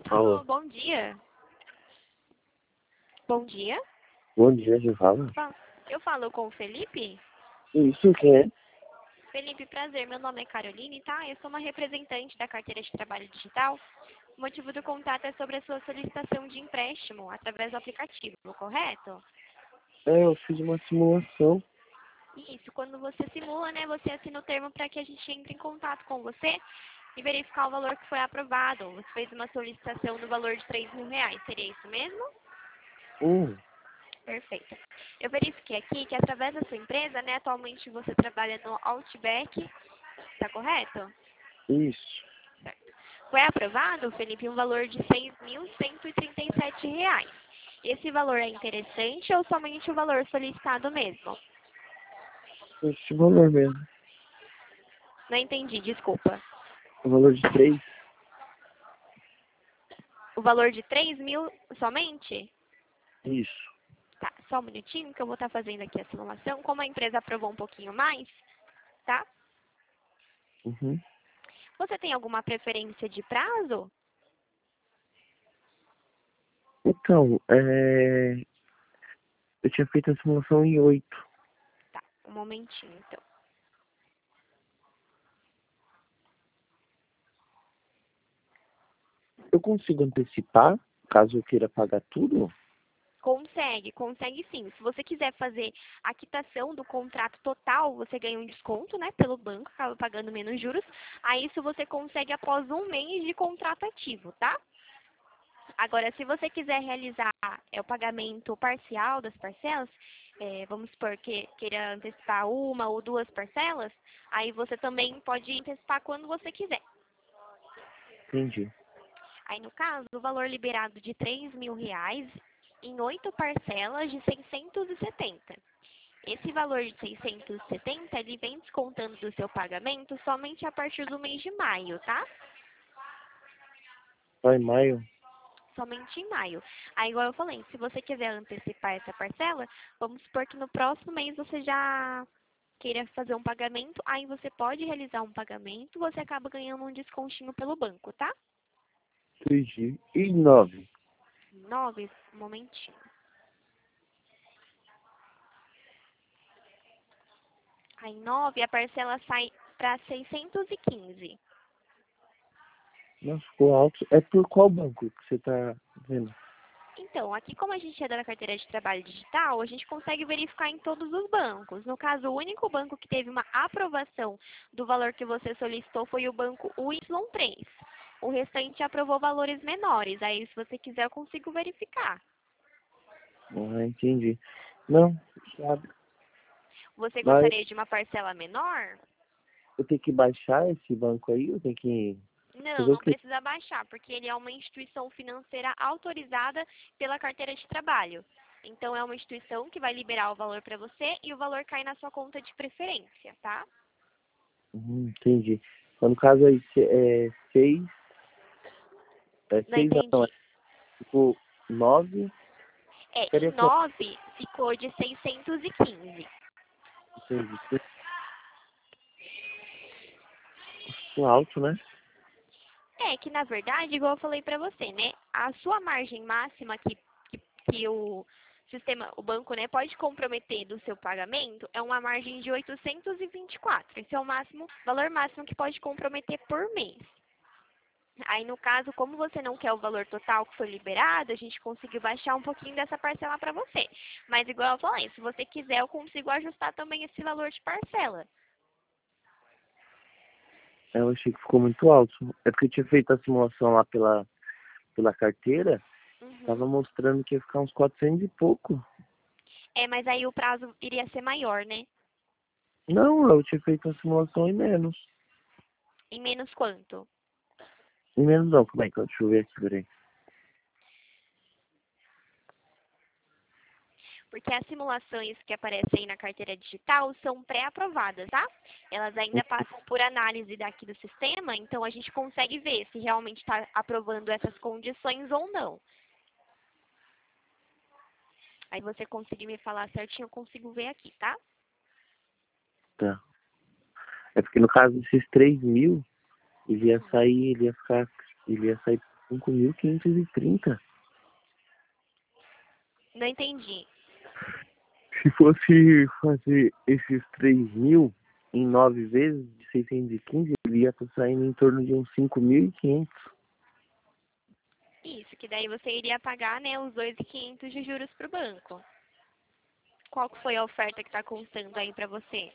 Alô, Alô, bom dia. Bom dia. bom dia, quem fala? Fa- Eu falo com o Felipe. Isso, quem é? Felipe, prazer. Meu nome é Caroline, tá? Eu sou uma representante da carteira de trabalho digital. O motivo do contato é sobre a sua solicitação de empréstimo através do aplicativo, correto? Eu fiz uma simulação. Isso, quando você simula, né, você assina o termo para que a gente entre em contato com você e verificar o valor que foi aprovado. Você fez uma solicitação no valor de R$ 3.000, seria isso mesmo? Hum, Perfeito. Eu verifiquei aqui que através da sua empresa, né, atualmente você trabalha no Outback, está correto? isso. Certo. Foi aprovado, Felipe, um valor de R$ 6.137. Esse valor é interessante ou somente o valor solicitado mesmo? Esse valor mesmo. Não entendi, desculpa. O valor de 3? O valor de 3.000 somente? Isso. Tá, só um minutinho que eu vou estar fazendo aqui a simulação. Como a empresa aprovou um pouquinho mais, tá? Uhum. Você tem alguma preferência de prazo? Então, eu tinha feito a simulação em 8. Tá, um momentinho então. Eu consigo antecipar, caso eu queira pagar tudo? Consegue sim. Se você quiser fazer a quitação do contrato total, você ganha um desconto, né, pelo banco, acaba pagando menos juros. Aí isso você consegue após um mês de contrato ativo, tá? Agora, se você quiser realizar o pagamento parcial das parcelas, vamos supor que queira antecipar uma ou duas parcelas, aí você também pode antecipar quando você quiser. Entendi. Aí, no caso, o valor liberado de R$ 3.000 em 8 parcelas de 670. Esse valor de 670, ele vem descontando do seu pagamento somente a partir do mês de maio, tá? Só em maio? Somente em maio. Aí, igual eu falei, se você quiser antecipar essa parcela, vamos supor que no próximo mês você já queira fazer um pagamento, aí você pode realizar um pagamento, você acaba ganhando um descontinho pelo banco, tá? Entendi. E 9? 9, um momentinho. Aí, 9, a parcela sai para 615. Nossa, ficou alto. É por qual banco que você tá vendo? Então, aqui como a gente é da carteira de trabalho digital, a gente consegue verificar em todos os bancos. No caso, o único banco que teve uma aprovação do valor que você solicitou foi o banco Y3. O restante aprovou valores menores. Aí, se você quiser, eu consigo verificar. Ah, entendi. Não, sabe. Você Mas gostaria de uma parcela menor? eu tenho que baixar esse banco aí? Eu tenho que Não, fazer o não quê? precisa baixar, porque ele é uma instituição financeira autorizada pela carteira de trabalho. Então, é uma instituição que vai liberar o valor para você e o valor cai na sua conta de preferência, tá? Entendi. Então, no caso aí, seis, Não seis não, entendi. tipo 9, Em seria quanto? 9 ficou de 615. Entendi. Custo alto, né? É que, na verdade, igual eu falei para você, né? A sua margem máxima que o sistema, o banco, né, pode comprometer do seu pagamento é uma margem de 824. Esse é o máximo, valor máximo que pode comprometer por mês. Aí, no caso, como você não quer o valor total que foi liberado, a gente conseguiu baixar um pouquinho dessa parcela para você. Mas, igual eu falei, se você quiser, eu consigo ajustar também esse valor de parcela. Eu achei que ficou muito alto. É porque eu tinha feito a simulação lá pela carteira, Uhum. tava mostrando que ia ficar uns 400 e pouco. Mas aí o prazo iria ser maior, né? Não, eu tinha feito a simulação em menos. Em menos quanto? Em menos não, como é que deixa eu ver aqui, peraí. Porque as simulações que aparecem aí na carteira digital são pré-aprovadas, tá? Elas ainda passam por análise daqui do sistema, então a gente consegue ver se realmente está aprovando essas condições ou não. Aí você conseguir me falar certinho, eu consigo ver aqui, tá? Tá. É porque no caso desses 3.000, ele ia Uhum. sair, ele ia sair 5.530. Não entendi. Se fosse fazer esses 3.000 em 9 vezes de 615, ele ia estar saindo em torno de uns 5.500. Isso, que daí você iria pagar, né, os 2.500 de juros para o banco. Qual que foi a oferta que está constando aí para você?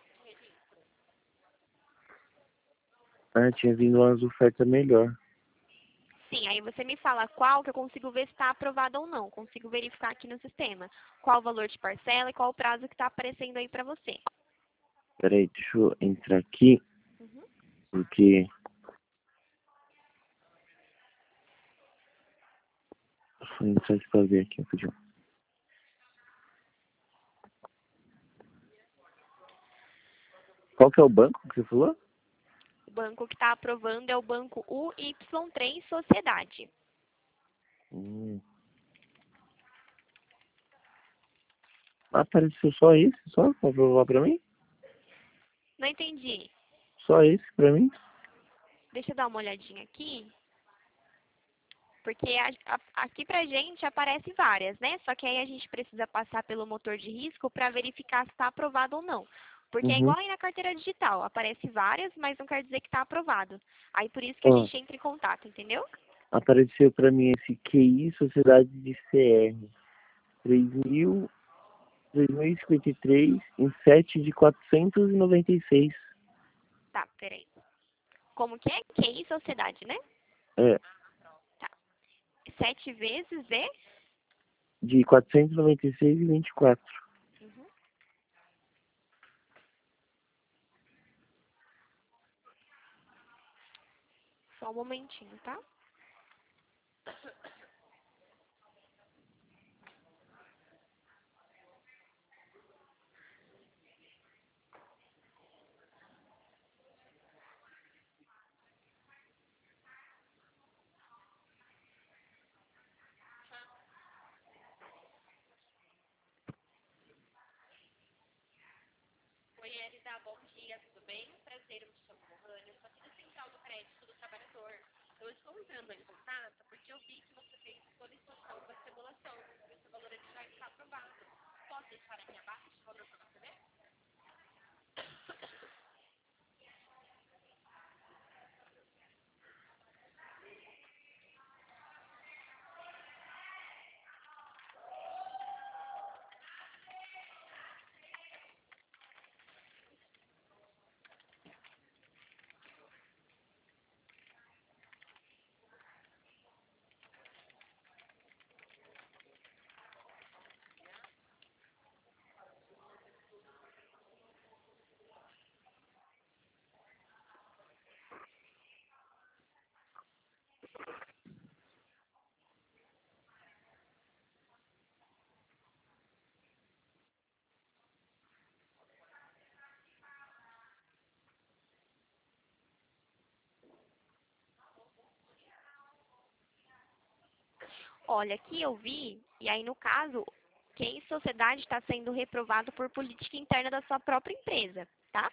Ah, tinha vindo umas ofertas melhor. Sim, aí você me fala qual que eu consigo ver se está aprovado ou não. Consigo verificar aqui no sistema. Qual o valor de parcela e qual o prazo que está aparecendo aí para você. Peraí, deixa eu entrar aqui, Uhum. porque... Vou entrar aqui pra ver aqui, rapidinho. Qual que é o banco que você falou? O banco que está aprovando é o banco UY3 Sociedade. Hum. Apareceu só esse, só pra provar pra mim? Não entendi. Só esse pra mim? Deixa eu dar uma olhadinha aqui. Porque aqui pra gente aparece várias, né? Só que aí a gente precisa passar pelo motor de risco para verificar se está aprovado ou não. Porque é Uhum. igual aí na carteira digital, aparece várias, mas não quer dizer que está aprovado. Aí por isso que a Ó, gente entra em contato, entendeu? apareceu pra mim esse QI Sociedade de CR. 3.000, 3.053 em 7 de 496. Tá, peraí. Como que é? QI Sociedade, né? É, Tá. 7 vezes e... de 496,24. Uhum. Só um momentinho, tá? Oi, Elida, bom dia, tudo bem? Prazer, eu me chamo Lohane, eu sou aqui da Central do Crédito do Trabalhador. Eu estou entrando em contato porque eu vi que você fez solicitação da simulação e o seu valor ele já está aprovado. Posso deixar aqui abaixo o valor para você ver? Olha, aqui eu vi, e aí no caso, quem em sociedade está sendo reprovado por política interna da sua própria empresa, tá?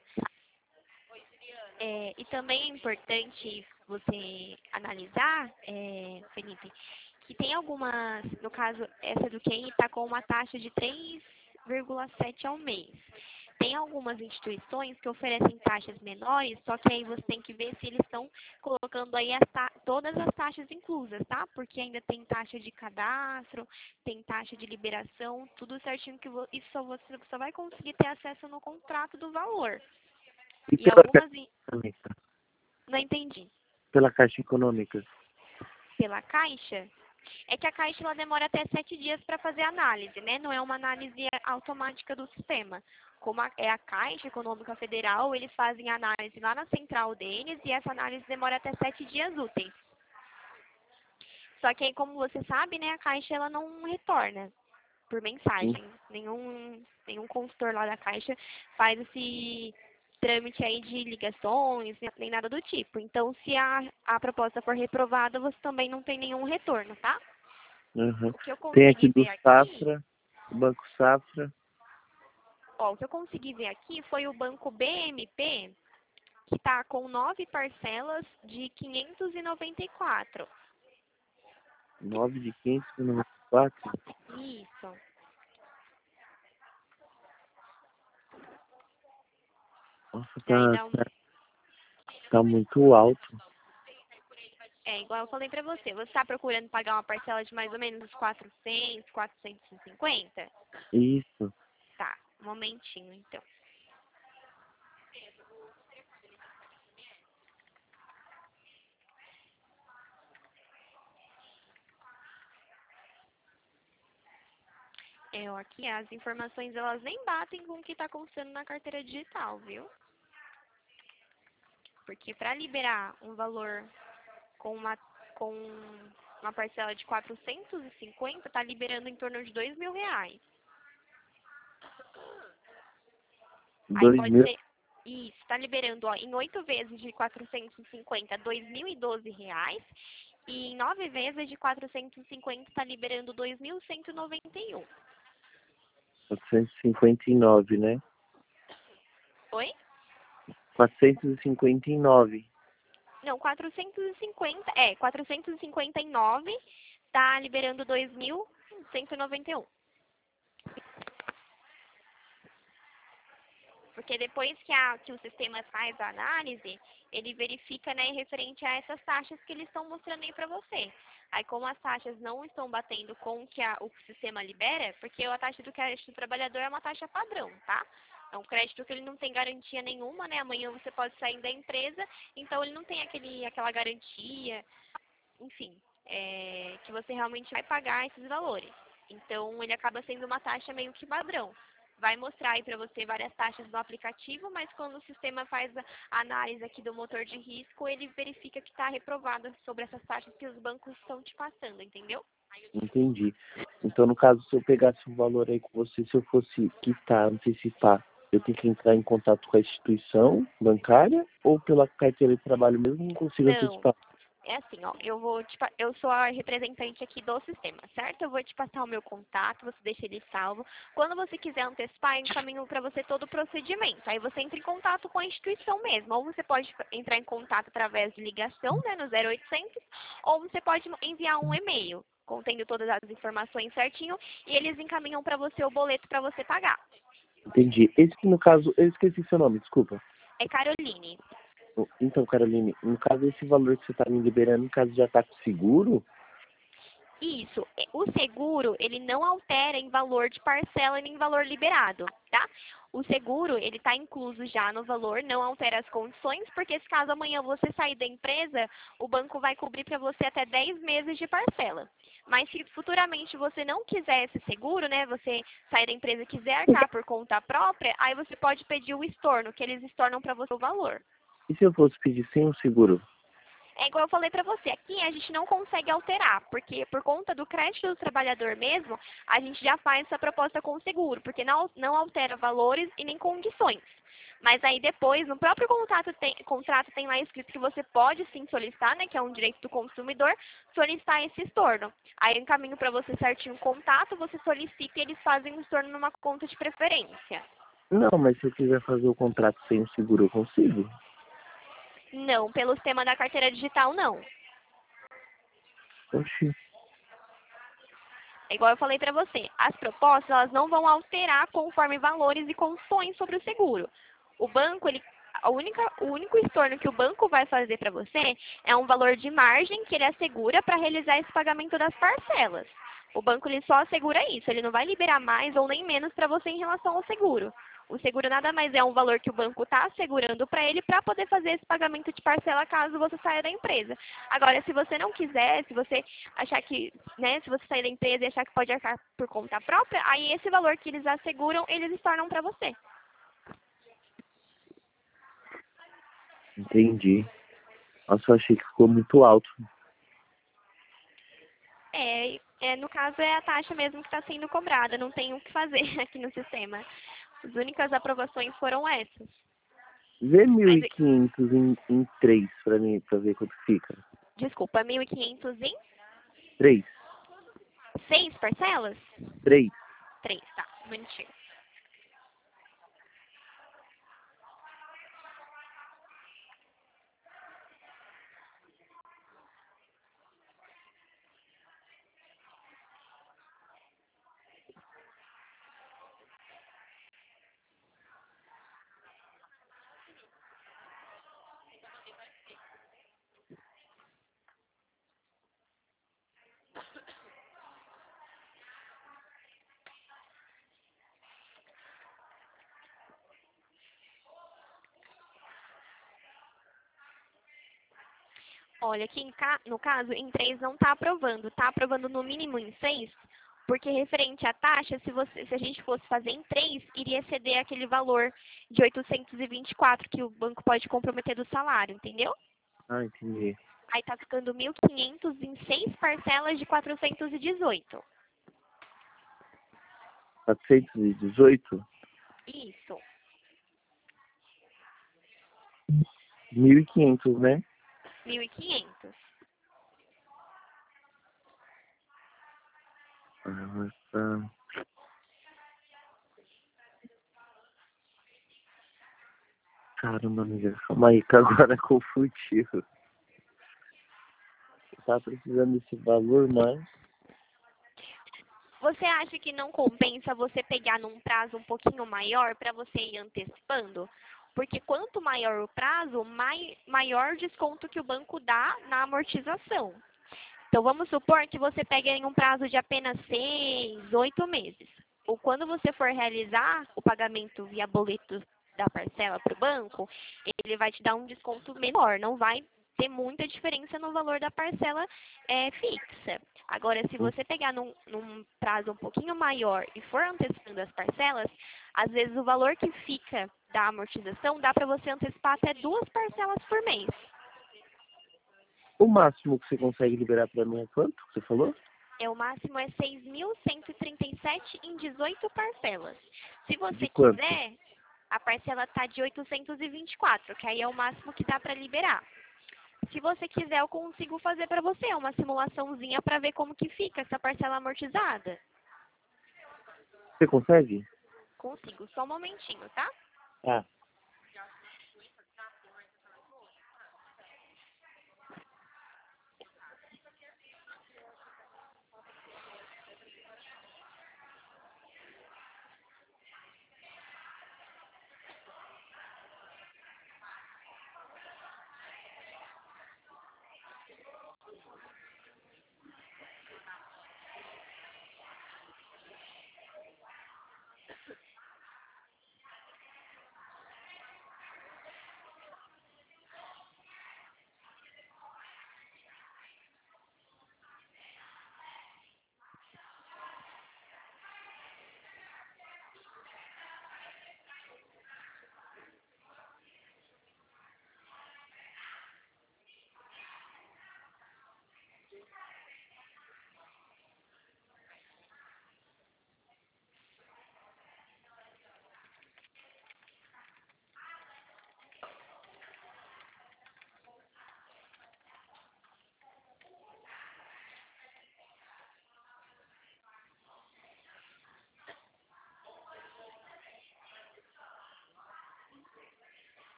E também é importante você analisar, Felipe, que tem algumas, no caso, essa do QI está com uma taxa de 3,7 ao mês. Tem algumas instituições que oferecem taxas menores, só que aí você tem que ver se eles estão colocando aí todas as taxas inclusas, tá? Porque ainda tem taxa de cadastro, tem taxa de liberação, tudo certinho que isso você só vai conseguir ter acesso no contrato do valor. E E pela Caixa algumas, Econômica? não entendi. Pela Caixa Econômica. Pela Caixa, é que a Caixa ela demora até 7 dias para fazer análise, né? Não é uma análise automática do sistema. Como é a Caixa Econômica Federal, eles fazem análise lá na central deles e essa análise demora até 7 dias úteis. Só que aí, como você sabe, né, a Caixa ela não retorna por mensagem. Nenhum consultor lá da Caixa faz esse trâmite aí de ligações, nem nada do tipo. Então, se a proposta for reprovada, você também não tem nenhum retorno, tá? Uhum. O que eu Tem aqui consegui do ver aqui, Safra, o Banco Safra. ó, o que eu consegui ver aqui foi o banco BMP, que está com 9 parcelas de 594. 9 de 500 para 94? Isso. Nossa, E aí dá um... tá muito alto. É, igual eu falei pra você. Você tá procurando pagar uma parcela de mais ou menos uns 400, 450? Isso. Tá, um momentinho, então. Eu aqui, as informações, elas nem batem com o que tá constando na carteira digital, viu? Porque para liberar um valor com com uma parcela de 450, tá liberando em torno de R$ 2.000. Aí 2 pode mil. ser, isso, tá liberando ó, em 8 vezes de 450, R$ 2.012. E em 9 vezes de 450 tá liberando 2.191. 459, né? Oi? 459. Não, 459 tá liberando 2.191. Porque depois que o sistema faz a análise, ele verifica, né, referente a essas taxas que eles estão mostrando aí para você. Aí, como as taxas não estão batendo com o que o sistema libera, porque a taxa do crédito do trabalhador é uma taxa padrão, tá? É um crédito que ele não tem garantia nenhuma, né? Amanhã você pode sair da empresa, então ele não tem aquela garantia, enfim, que você realmente vai pagar esses valores. Então, ele acaba sendo uma taxa meio que padrão. Vai mostrar aí para você várias taxas do aplicativo, mas quando o sistema faz a análise aqui do motor de risco, ele verifica que está reprovado sobre essas taxas que os bancos estão te passando, entendeu? Entendi. Então, no caso, se eu pegasse um valor aí com você, se eu fosse quitar, antecipar, eu tenho que entrar em contato com a instituição bancária ou pela carteira de trabalho mesmo não consigo Não. antecipar? É assim, ó, eu sou a representante aqui do sistema, certo? Eu vou te passar o meu contato, você deixa ele salvo. Quando você quiser antecipar, eu encaminho para você todo o procedimento. Aí você entra em contato com a instituição mesmo. Ou você pode entrar em contato através de ligação, né, no 0800, ou você pode enviar um e-mail contendo todas as informações certinho e eles encaminham para você o boleto para você pagar. Entendi. Esse, no caso, eu esqueci seu nome, desculpa. É Caroline. Então, Caroline, no caso, esse valor que você está me liberando, no caso, já está com seguro? Isso. O seguro, ele não altera em valor de parcela nem em valor liberado, tá? O seguro, ele está incluso já no valor, não altera as condições, porque se caso amanhã você sair da empresa, o banco vai cobrir para você até 10 meses de parcela. Mas se futuramente você não quiser esse seguro, né, você sair da empresa e quiser arcar por conta própria, aí você pode pedir o estorno, que eles estornam para você o valor. E se eu fosse pedir sem o seguro? É igual eu falei para você, aqui a gente não consegue alterar, porque por conta do crédito do trabalhador mesmo, a gente já faz essa proposta com o seguro, porque não altera valores e nem condições. Mas aí depois, no próprio contrato tem lá escrito que você pode sim solicitar, né, que é um direito do consumidor, solicitar esse estorno. Aí eu encaminho para você certinho o contato, você solicita e eles fazem o estorno numa conta de preferência. Não, mas se eu quiser fazer o contrato sem o seguro, eu consigo? Não, pelo sistema da carteira digital, não. Oxi. É igual eu falei para você, as propostas elas não vão alterar conforme valores e condições sobre o seguro. O banco, o único estorno que o banco vai fazer para você é um valor de margem que ele assegura para realizar esse pagamento das parcelas. O banco ele só assegura isso, ele não vai liberar mais ou nem menos para você em relação ao seguro. O seguro nada mais é um valor que o banco está assegurando para ele para poder fazer esse pagamento de parcela caso você saia da empresa. Agora, se você não quiser, se você achar que, né, se você sair da empresa e achar que pode arcar por conta própria, aí esse valor que eles asseguram, eles estornam para você. Entendi. Nossa, eu achei que ficou muito alto. No caso, é a taxa mesmo que está sendo cobrada, não tem o que fazer aqui no sistema. As únicas aprovações foram essas. Vê mil Mas, e quinhentos em 3 pra mim, pra ver quanto fica. desculpa, 1.500 em 3. 6 parcelas? 3. 3, tá, um minutinho. Olha, aqui no caso, em 3 não está aprovando. Está aprovando no mínimo em 6, porque referente à taxa, se a gente fosse fazer em 3, iria exceder aquele valor de 824 que o banco pode comprometer do salário, entendeu? Ah, entendi. Aí tá ficando 1.500 em 6 parcelas de 418. 418? Isso, 1.500, né? 1.500. Nossa. Caramba, amiga, calma aí que agora confundiu. Eu tava precisando desse valor, mas... Você acha que não compensa você pegar num prazo um pouquinho maior para você ir antecipando? Porque quanto maior o prazo, maior desconto que o banco dá na amortização. Então, vamos supor que você pegue em um prazo de apenas 6, 8 meses. Ou quando você for realizar o pagamento via boleto da parcela para o banco, ele vai te dar um desconto menor, não vai ter muita diferença no valor da parcela fixa. Agora, se você pegar num prazo um pouquinho maior e for antecipando as parcelas, às vezes o valor que fica da amortização dá para você antecipar até 2 parcelas por mês. O máximo que você consegue liberar pra mim é quanto? Você falou? O máximo é 6.137 em 18 parcelas. Se De você quanto? quiser, a parcela está de 824, que aí é o máximo que dá para liberar. Se você quiser, eu consigo fazer para você uma simulaçãozinha para ver como que fica essa parcela amortizada. Você consegue? Consigo, só um momentinho, tá? Ah,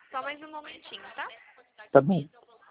Só mais um momentinho, tá? Tá bom.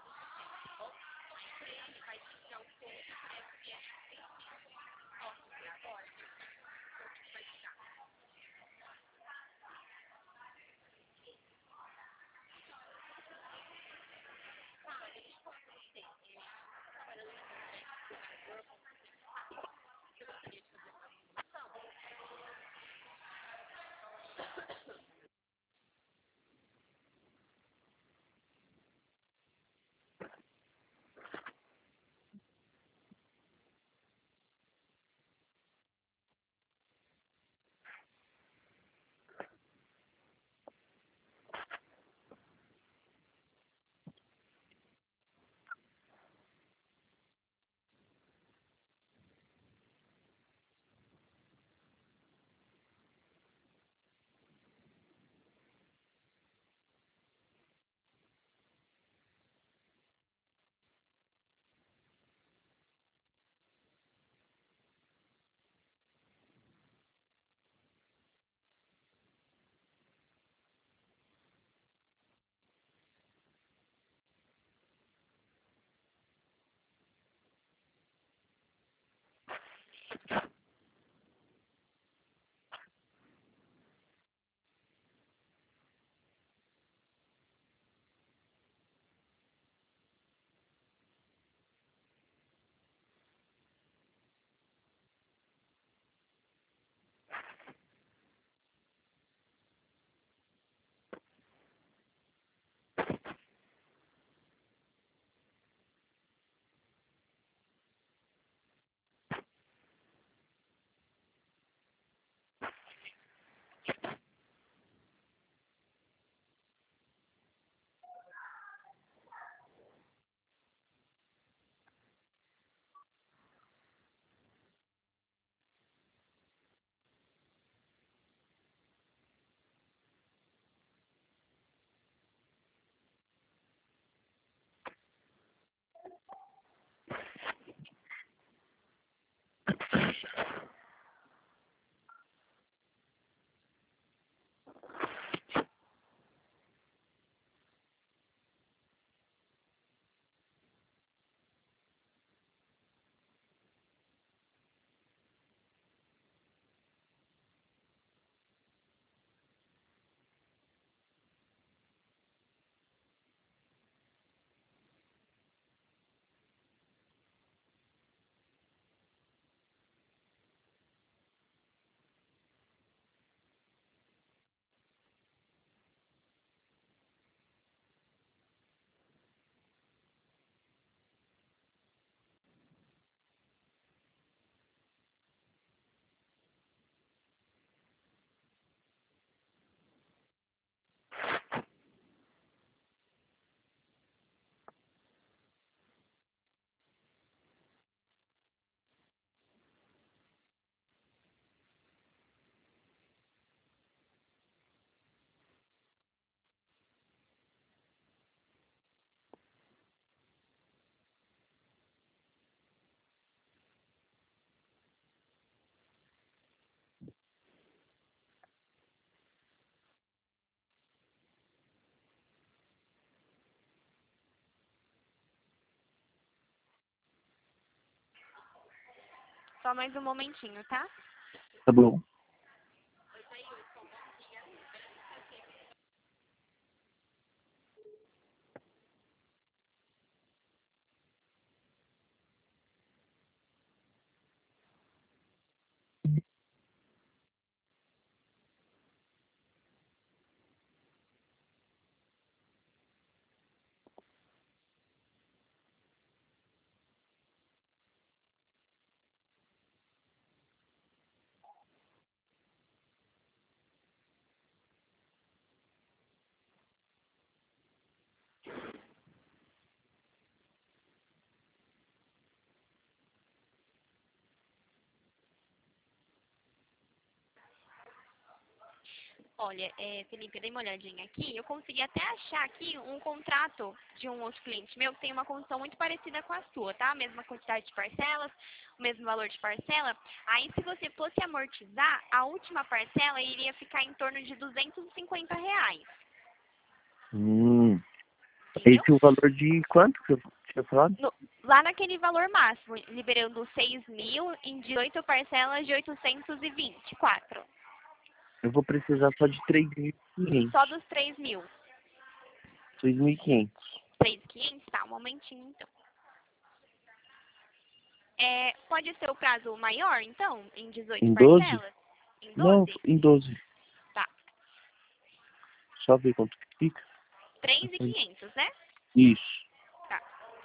Só mais um momentinho, tá? Tá bom. Olha, Felipe, eu dei uma olhadinha aqui. Eu consegui até achar aqui um contrato de um outro cliente meu que tem uma condição muito parecida com a sua, tá? A mesma quantidade de parcelas, o mesmo valor de parcela. Aí, se você fosse amortizar, a última parcela iria ficar em torno de R$ 250. Hum. Entendeu? Esse é o valor de quanto que eu tinha falado? Lá naquele valor máximo, liberando 6 mil em 18 parcelas de 824. Eu vou precisar só de Só 3.500. dos 3 mil. 3.500. 3.500? Tá, um momentinho então. Pode ser o prazo maior, então, em 18 Em 12? parcelas? Em Não, 12? em 12. Tá. Só ver quanto que fica. 3.500, né? Isso. Tá.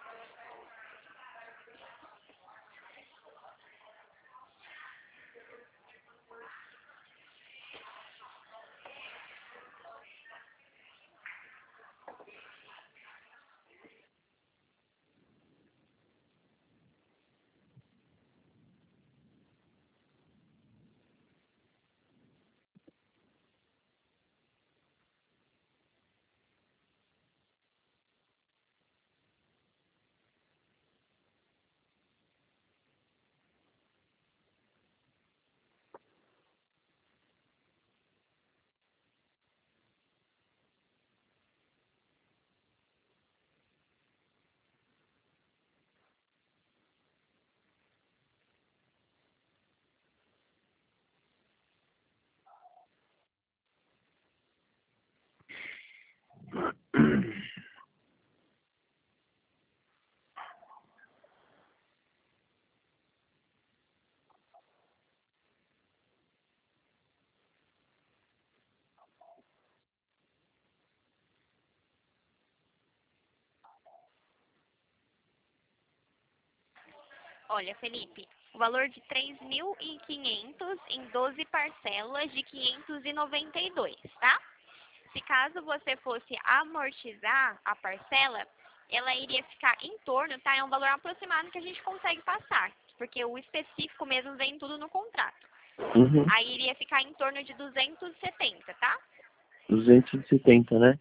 Olha, Felipe, o valor de 3.500 em 12 parcelas de 592, tá? Se caso você fosse amortizar a parcela, ela iria ficar em torno, tá? É um valor aproximado que a gente consegue passar, porque o específico mesmo vem tudo no contrato. Uhum. Aí iria ficar em torno de 270, tá? 270, né?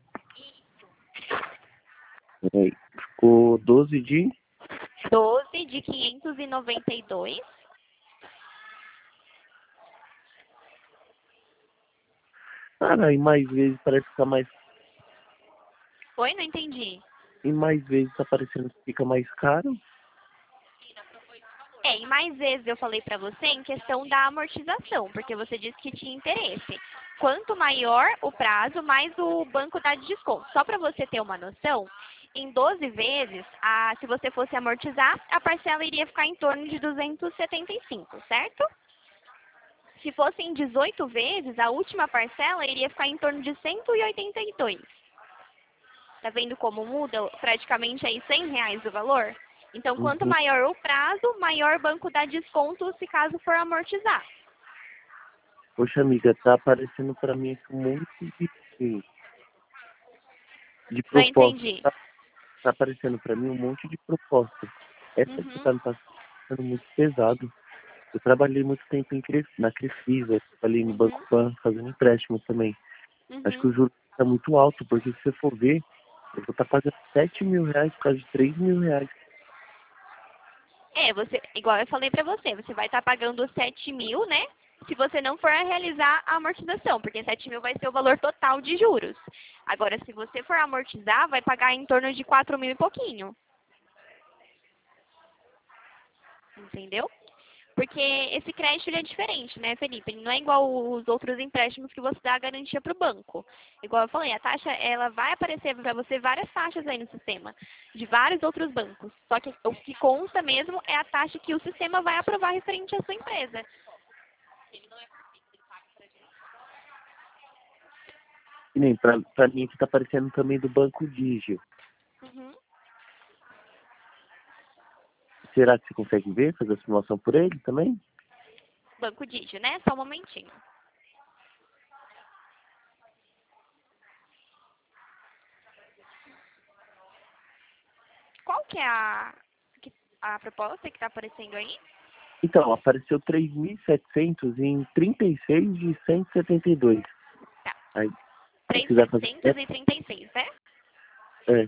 Peraí. Ficou 12 de... 12 de 592. Cara, e mais vezes parece ficar mais... Oi, não entendi. E mais vezes tá parecendo que fica mais caro. E mais vezes eu falei pra você em questão da amortização, porque você disse que tinha interesse. Quanto maior o prazo, mais o banco dá de desconto. Só para você ter uma noção, em 12 vezes, se você fosse amortizar, a parcela iria ficar em torno de 275, certo? Se fosse em 18 vezes, a última parcela iria ficar em torno de 182. Tá vendo como muda praticamente aí R$ 100 o valor? Então, quanto Uhum. maior o prazo, maior o banco dá desconto se caso for amortizar. Poxa, amiga, tá aparecendo pra mim aqui um monte de Não proposta. entendi. Tá aparecendo pra mim um monte de proposta. Essa que Uhum, tá me passando muito pesado. Eu trabalhei muito tempo na Crefisa, trabalhei no Banco uhum, Pan, fazendo empréstimo também. Acho que uhum. o juro tá muito alto, porque se você for ver, eu vou estar pagando R$ 7.000 por causa de R$ 3.000. Igual eu falei pra você, você vai estar pagando 7 mil, né? Se você não for realizar a amortização, porque 7 mil vai ser o valor total de juros. Agora, se você for amortizar, vai pagar em torno de 4 mil e pouquinho. Entendeu? Porque esse crédito ele é diferente, né, Felipe? Ele não é igual os outros empréstimos que você dá a garantia para o banco. Igual eu falei, a taxa ela vai aparecer para você várias taxas aí no sistema, de vários outros bancos. Só que o que consta mesmo é a taxa que o sistema vai aprovar referente à sua empresa. E nem pra mim que tá aparecendo também do Banco Digio. Uhum. Será que você consegue ver, fazer a simulação por ele também? Banco Digio, né? Só um momentinho. Qual que é a proposta que está aparecendo aí? Então, apareceu 3.700 em 36 de 172. Tá. Aí, se Três mil quiser fazer... setecentos e trinta e seis, né? É,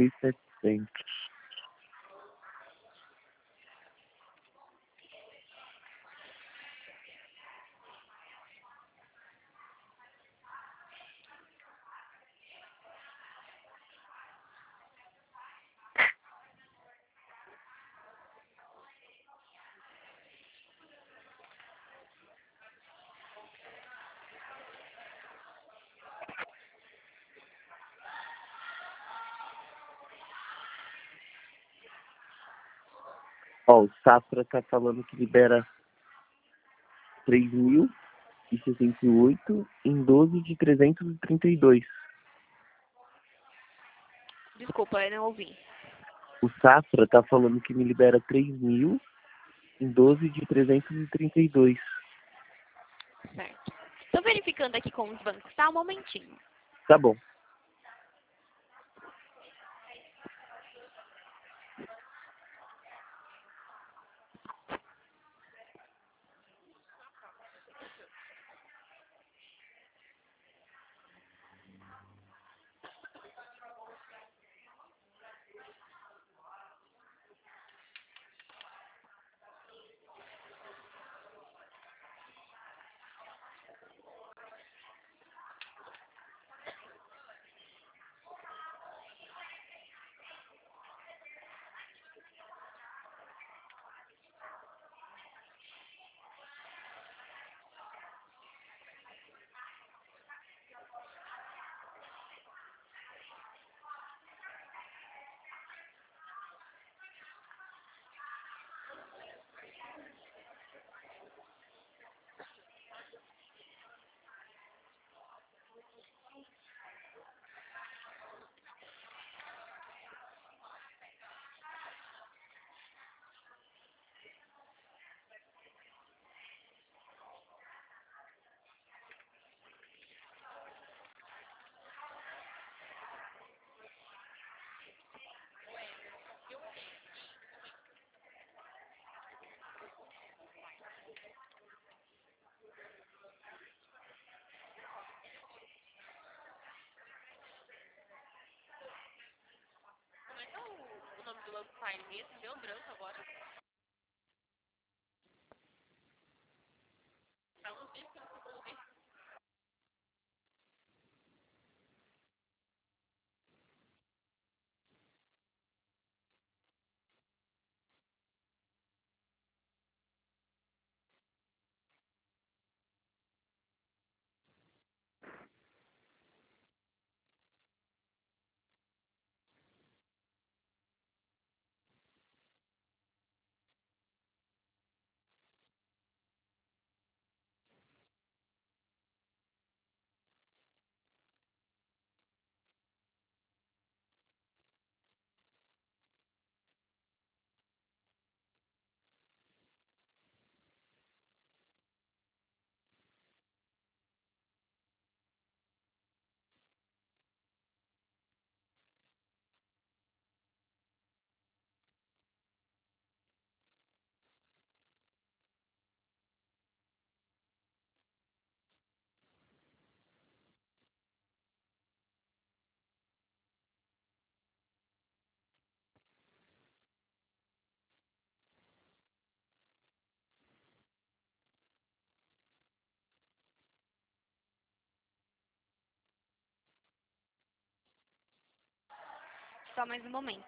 3.700. Ó, o Safra tá falando que libera 3.068 em 12 de 332. Desculpa, eu não ouvi. O Safra tá falando que me libera 3.000 em 12 de 332. Certo. Tô verificando aqui com os bancos, tá? Um momentinho. Tá bom. O nome do banco pai mesmo, deu branco agora. Só mais um momento.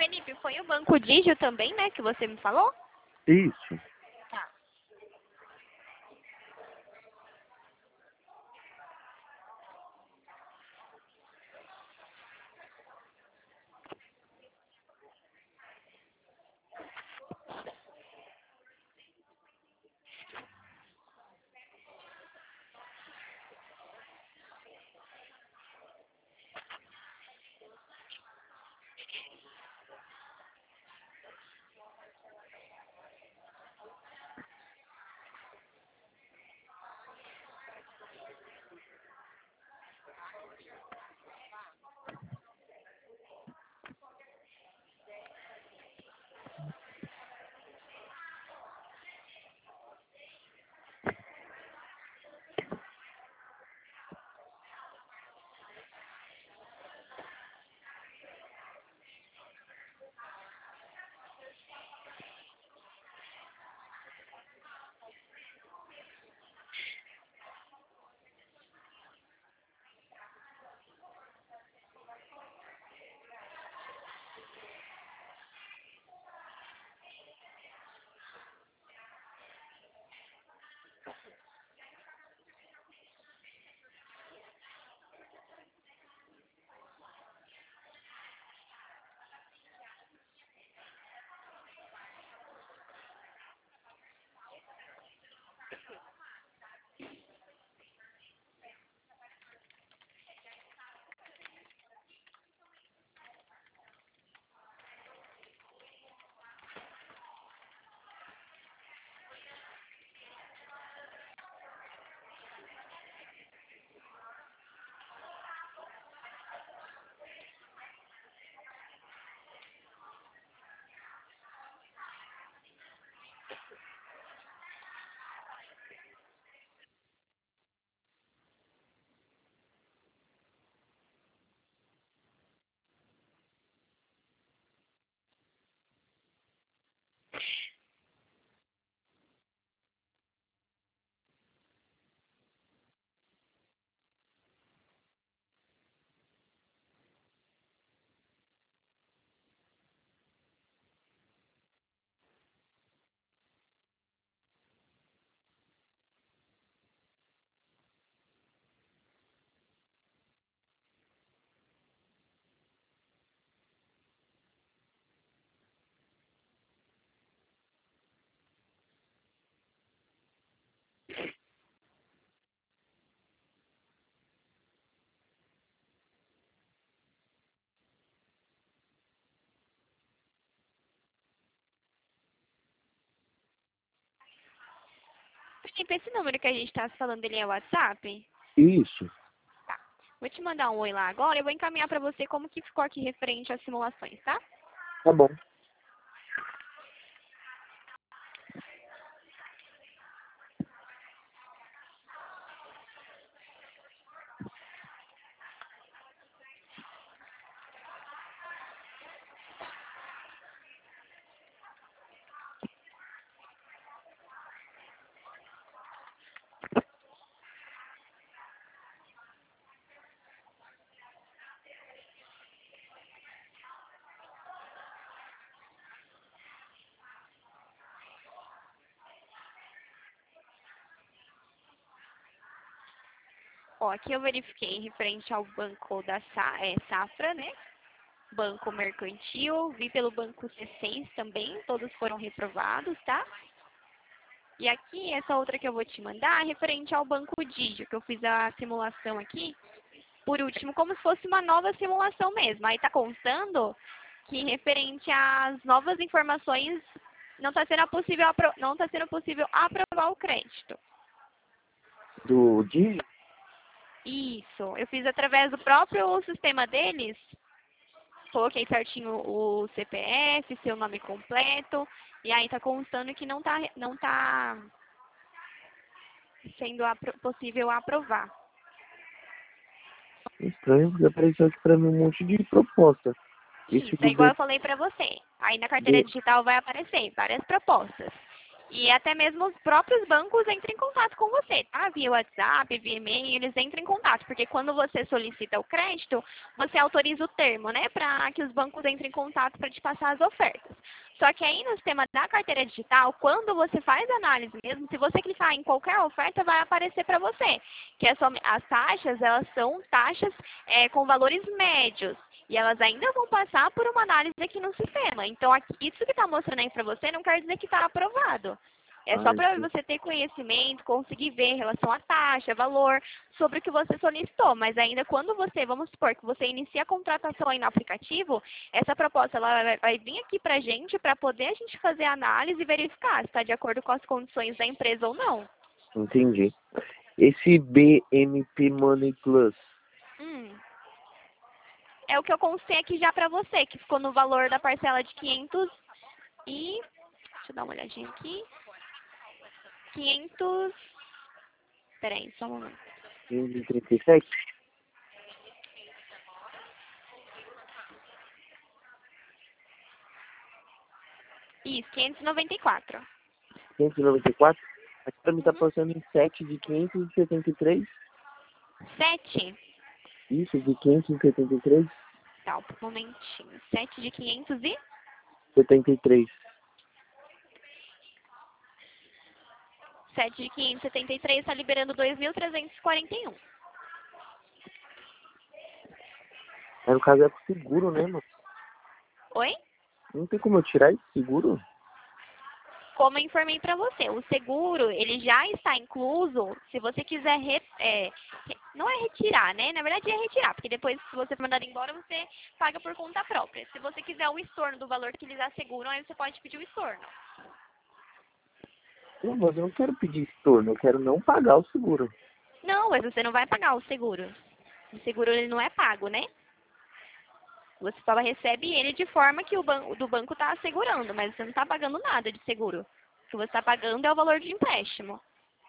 Felipe, foi o Banco Digio também, né, que você me falou? Isso. Tá. Felipe, esse número que a gente tá falando, ele é o WhatsApp? Isso. Tá. Vou te mandar um oi lá agora e eu vou encaminhar pra você como que ficou aqui referente às simulações, tá? Tá bom. Ó, aqui eu verifiquei referente ao banco da Safra, né? Banco Mercantil, vi pelo Banco C6 também, todos foram reprovados, tá? E aqui, essa outra que eu vou te mandar, é referente ao Banco Digio, que eu fiz a simulação aqui, por último, como se fosse uma nova simulação mesmo. Aí tá constando que referente às novas informações, não está sendo possível, não tá sendo possível aprovar o crédito. Do Digio? Isso, eu fiz através do próprio sistema deles, coloquei certinho o CPF, seu nome completo, e aí tá constando que não tá sendo possível aprovar. Estranho, porque apareceu aqui pra mim um monte de proposta. Esse Isso, é do igual eu B... falei pra você. Aí na carteira B... digital vai aparecer várias propostas. E até mesmo os próprios bancos entram em contato com você, tá? Via WhatsApp, via e-mail, eles entram em contato. Porque quando você solicita o crédito, você autoriza o termo, né? Para que os bancos entrem em contato para te passar as ofertas. Só que aí no sistema da carteira digital, quando você faz análise mesmo, se você clicar em qualquer oferta, vai aparecer para você. Que as taxas, elas são taxas com valores médios. E elas ainda vão passar por uma análise aqui no sistema. Então, isso que está mostrando aí para você não quer dizer que está aprovado. É só para Sim. você ter conhecimento, conseguir ver em relação à taxa, valor, sobre o que você solicitou. Mas ainda quando você, vamos supor que você inicia a contratação aí no aplicativo, essa proposta ela vai vir aqui para a gente para poder a gente fazer a análise e verificar se está de acordo com as condições da empresa ou não. Entendi. Esse BMP Money Plus, Hum. É o que eu constei aqui já para você, que ficou no valor da parcela de 500 e... Deixa eu dar uma olhadinha aqui. 500... Peraí, só um momento. 537? Isso, 594. 594? Aqui pra mim tá Uhum. passando em 7 de 573. 7. Isso, de 573? Tá, um momentinho. 7 de 500 e... 73. 7 de 573 está liberando 2.341. Aí no caso é pro seguro, né, mano? Oi? Não tem como eu tirar esse seguro? Como eu informei para você, o seguro, ele já está incluso, se você quiser, não é retirar, né? Na verdade é retirar, porque depois, se você for mandado embora, você paga por conta própria. Se você quiser o estorno do valor que eles asseguram, aí você pode pedir o estorno. Não, mas eu não quero pedir estorno, eu quero não pagar o seguro. Não, mas você não vai pagar o seguro. O seguro, ele não é pago, né? Você só recebe ele de forma que o do banco está assegurando, mas você não está pagando nada de seguro. O que você está pagando é o valor de empréstimo.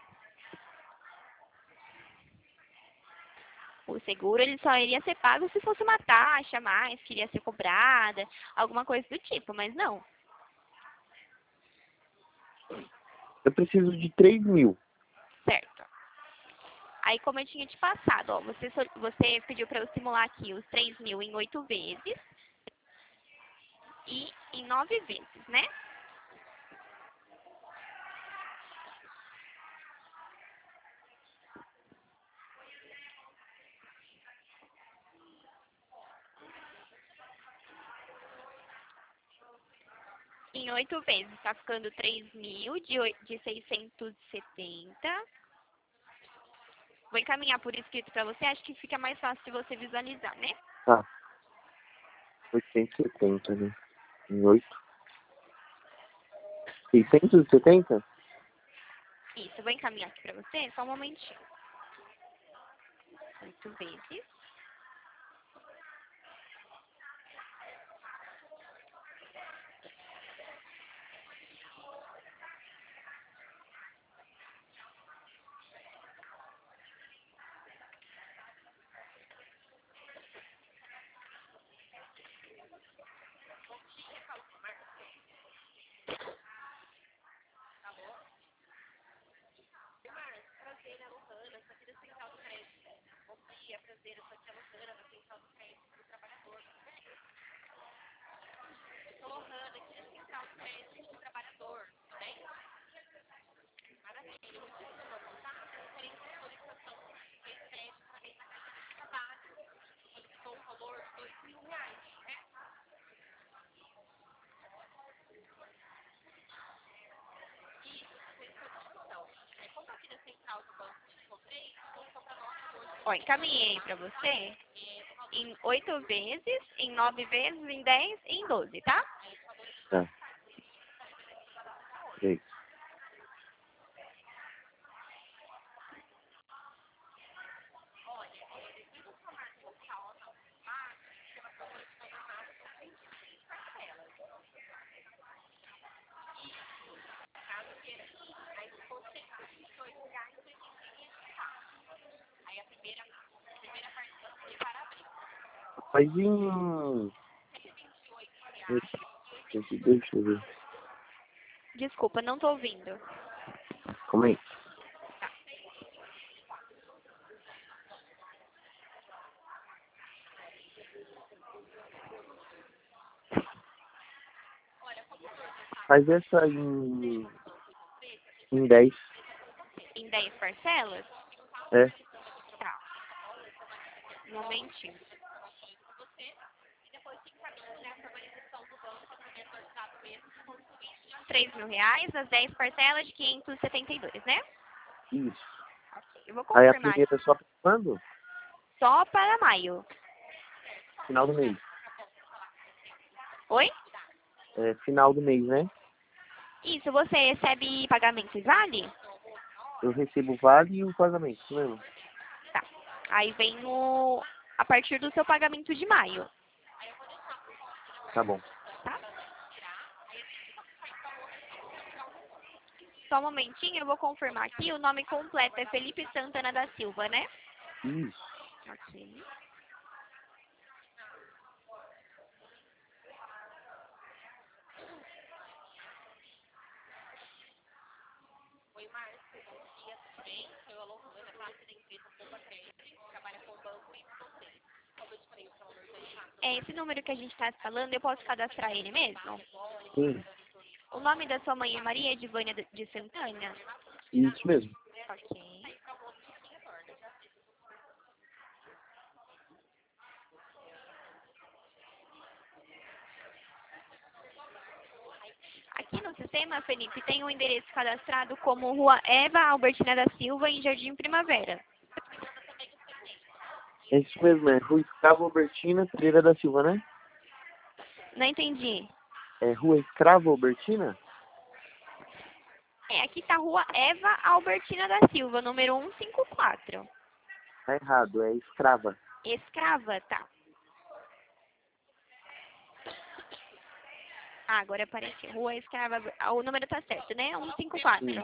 O seguro ele só iria ser pago se fosse uma taxa a mais que iria ser cobrada, alguma coisa do tipo, mas não. Eu preciso de 3 mil. Certo. Aí, como eu tinha te passado, ó, você pediu para eu simular aqui os 3.000 em 8 vezes e em 9 vezes, né? Em 8 vezes, está ficando 3.000 de 670. Vou encaminhar por escrito para você, acho que fica mais fácil de você visualizar, né? Tá, 870, né? Em 8. 670? Isso, eu vou encaminhar aqui para você, só um momentinho. 8 vezes. Ó, encaminhei para você em 8 vezes, em 9 vezes, em 10 e em 12, tá? Tá, 3. Faz em... Deixa eu ver. Desculpa, não tô ouvindo. Calma aí. Faz essa em 10. Em 10 parcelas? É. Tá. Um momentinho. R$ 3.000, as 10 parcelas de 572, né? Isso. Ok. Eu vou Aí a confirmar primeira é só pra quando? só para maio. Final do mês. Oi? É final do mês, né? Isso, você recebe pagamentos vale? Eu recebo o vale e o pagamento, isso mesmo? Tá. Aí vem a partir do seu pagamento de maio, Tá bom. tá? Só um momentinho, eu vou confirmar aqui. O nome completo é Felipe Santana da Silva, né? Isso. Ok. É esse número que a gente está falando, eu posso cadastrar ele mesmo? Sim. O nome da sua mãe é Maria Edvânia de Santana? Isso mesmo. Ok. Aqui no sistema, Felipe, tem um endereço cadastrado como Rua Eva Albertina da Silva, em Jardim Primavera. É isso mesmo, é Rua Escravo Albertina Pereira da Silva, né? Não entendi. É Rua Escravo Albertina? É, aqui tá Rua Eva Albertina da Silva, número 154. Tá errado, é Escrava. Escrava, tá. Ah, agora apareceu. Rua Escrava. O número tá certo, né? 154. Sim.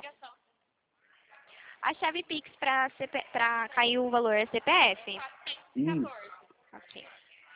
A chave Pix pra cair o valor é CPF? Isso. Ok.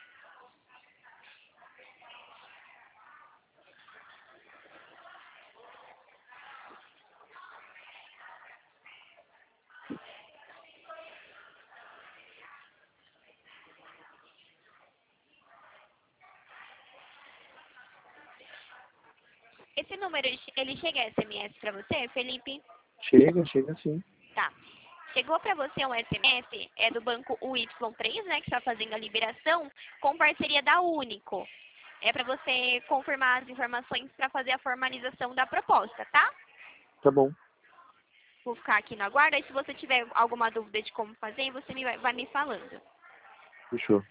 Esse número, ele chega a SMS pra você, Felipe? Chega sim. Tá. Chegou pra você um SMS, é do banco UY3, né, que está fazendo a liberação, com parceria da Único. É pra você confirmar as informações pra fazer a formalização da proposta, tá? Tá bom. Vou ficar aqui na guarda e se você tiver alguma dúvida de como fazer, você vai me falando. Fechou.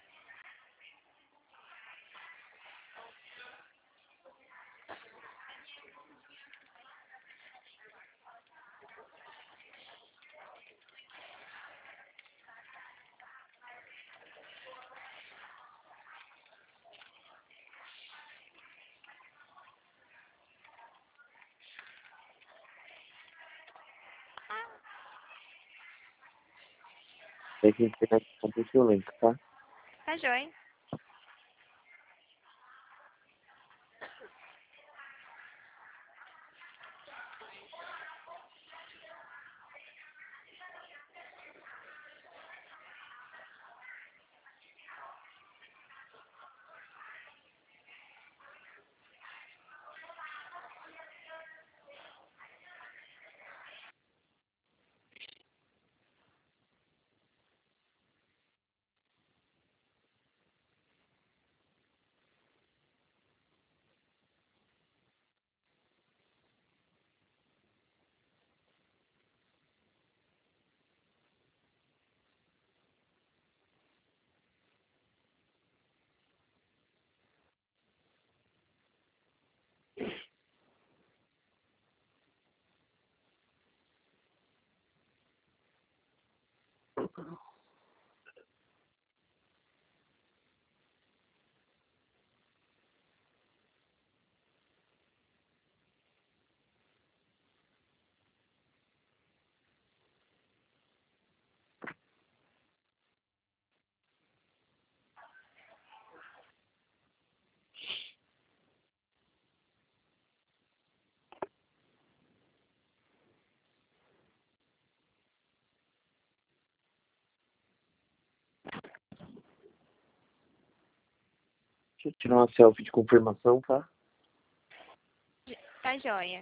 É que a internet tá um pouquinho lenta, tá? Tá joia? Deixa eu tirar uma selfie de confirmação, tá? Tá joia.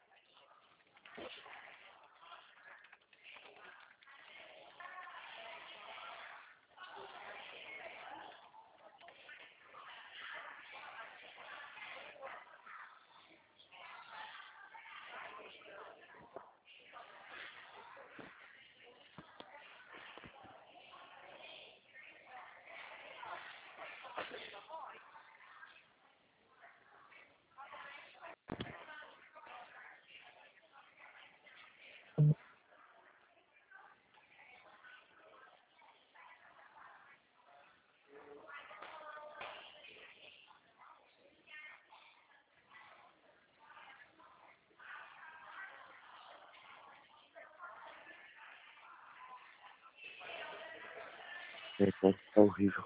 Tá horrível.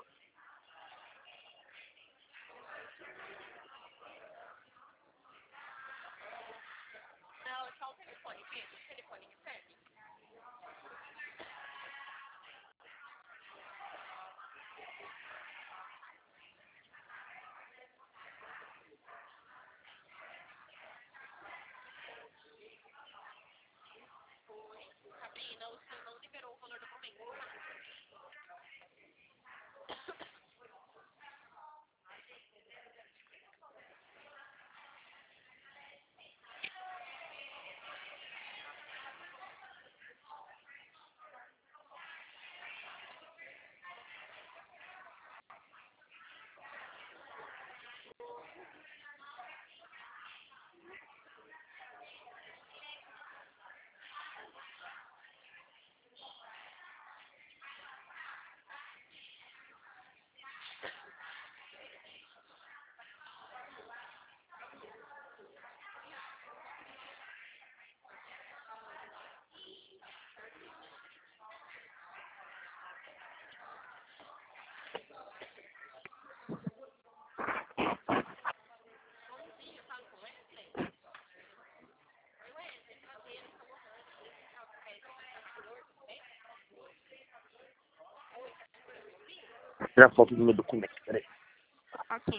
Vou tirar foto do meu documento, peraí. Ok.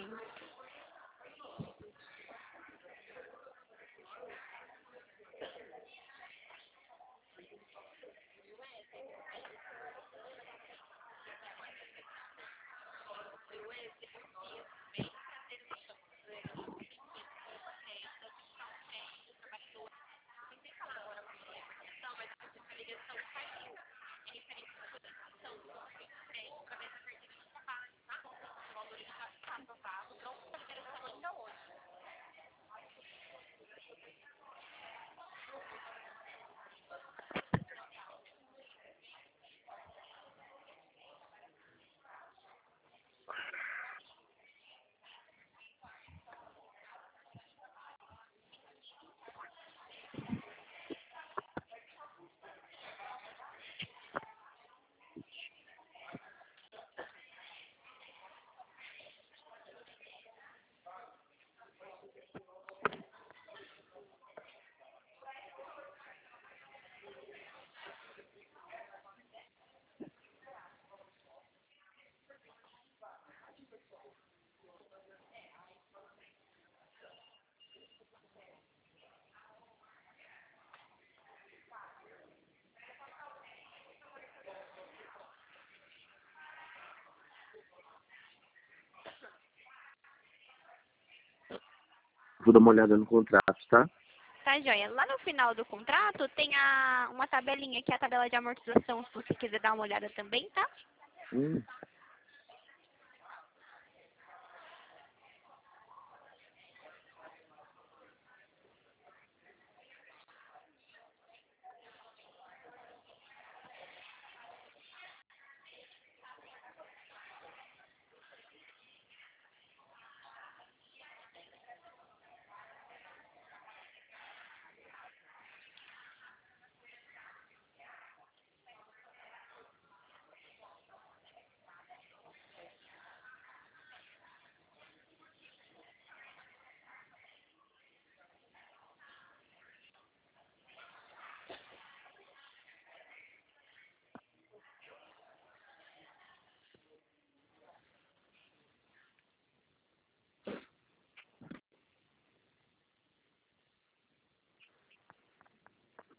Vou dar uma olhada no contrato, tá? Tá joia. Lá no final do contrato tem uma tabelinha que é a tabela de amortização, se você quiser dar uma olhada também, tá? Hum.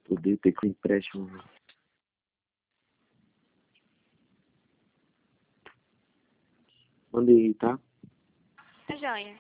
Odeio ter com empréstimo. Mandei aí, tá? Tá joia.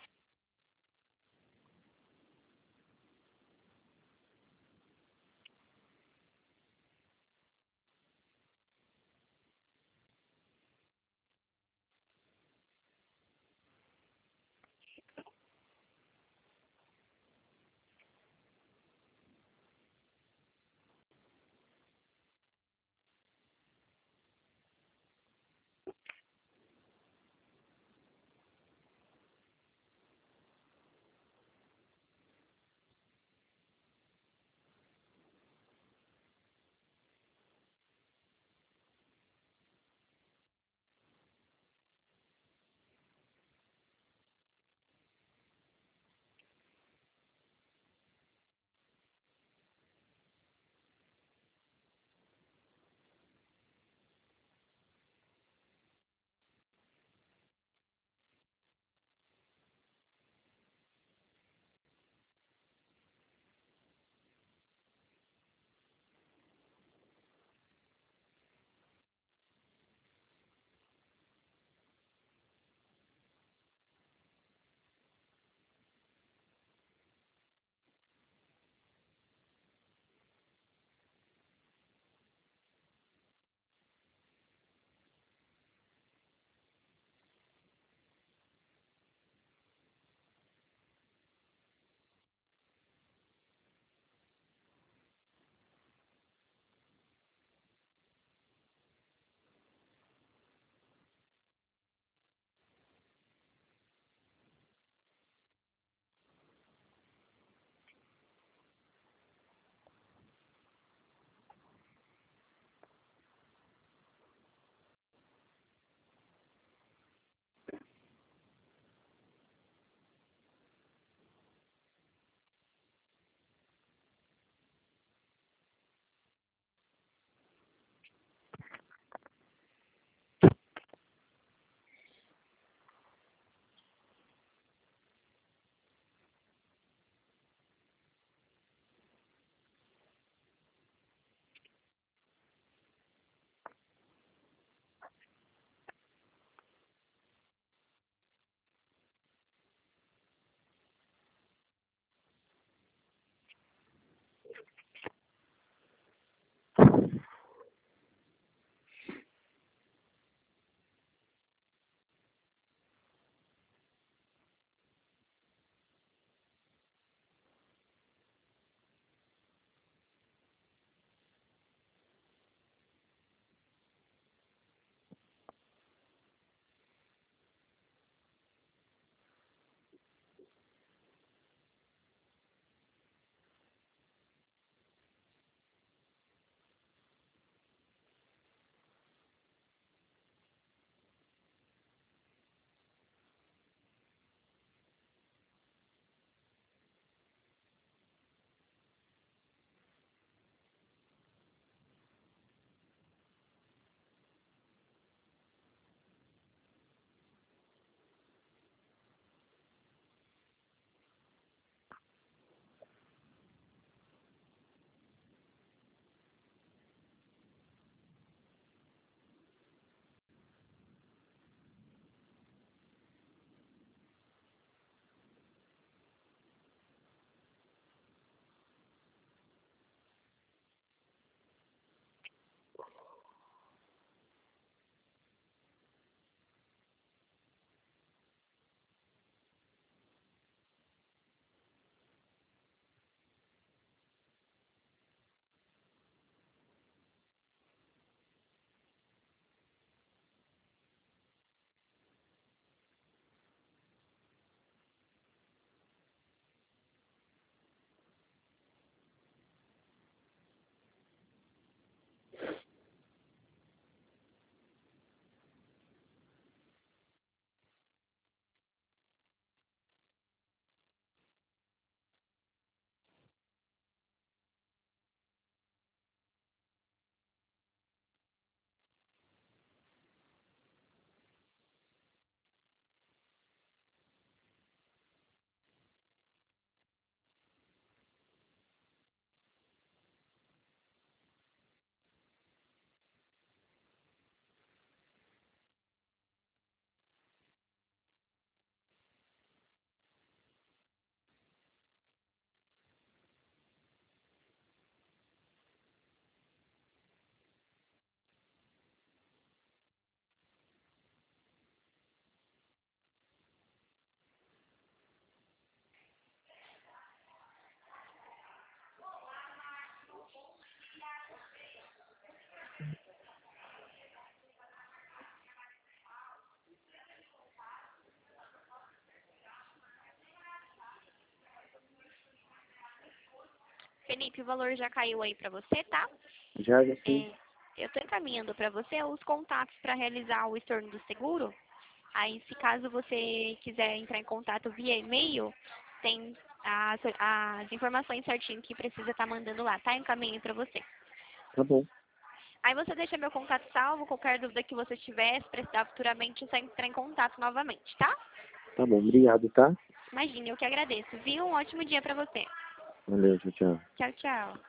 Felipe, o valor já caiu aí para você, tá? Já sim. Eu estou encaminhando para você os contatos para realizar o estorno do seguro. Aí, se caso você quiser entrar em contato via e-mail, tem as informações certinho que precisa estar mandando lá, tá? Encaminho para você. Tá bom. Aí você deixa meu contato salvo, qualquer dúvida que você tiver, se precisar futuramente, é só entrar em contato novamente, tá? Tá bom, obrigado, tá? Imagina, eu que agradeço, viu? Um ótimo dia para você. Valeu, tchau, tchau. Tchau, tchau.